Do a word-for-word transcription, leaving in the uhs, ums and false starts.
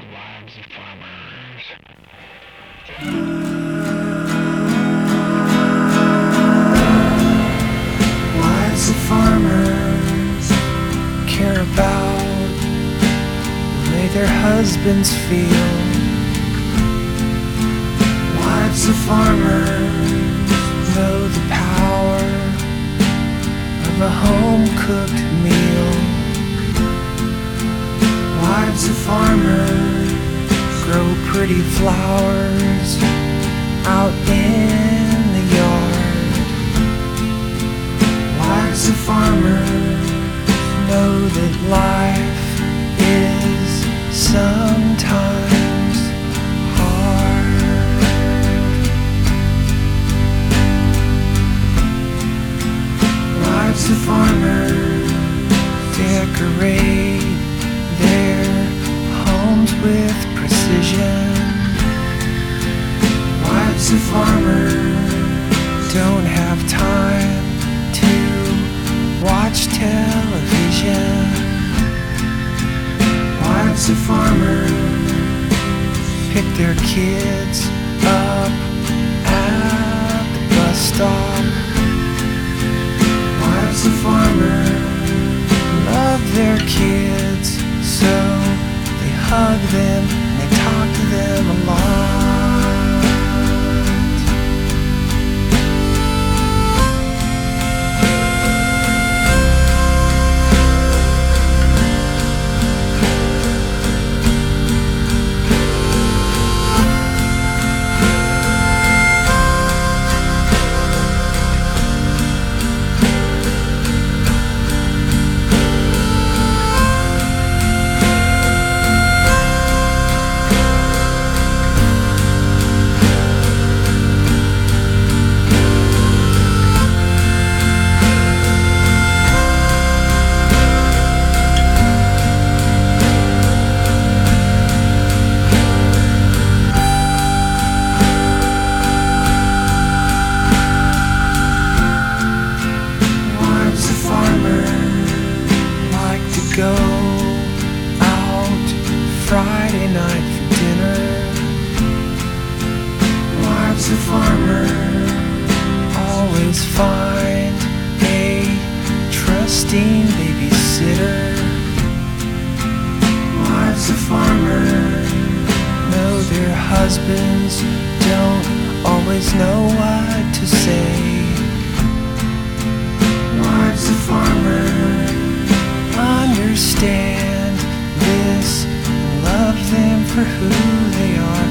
Lives of farmers. Wives of farmers care about the way their husbands feel. Wives of farmers know the power of a home-cooked meal. Wives of farmers grow pretty flowers out in the yard. Wives of farmers know that life is sometimes hard. Wives of farmers decorate their homes with precision. Wives of farmers don't have time to watch television. Wives of farmers pick their kids up at the bus stop. Wives of farmers love their kids, so they hug them and they talk to them a lot. Go out Friday night for dinner. Wives of farmers always find a trusting babysitter. Wives of farmers know their husbands don't always know what to say. Wives of farmers understand this, love them for who they are.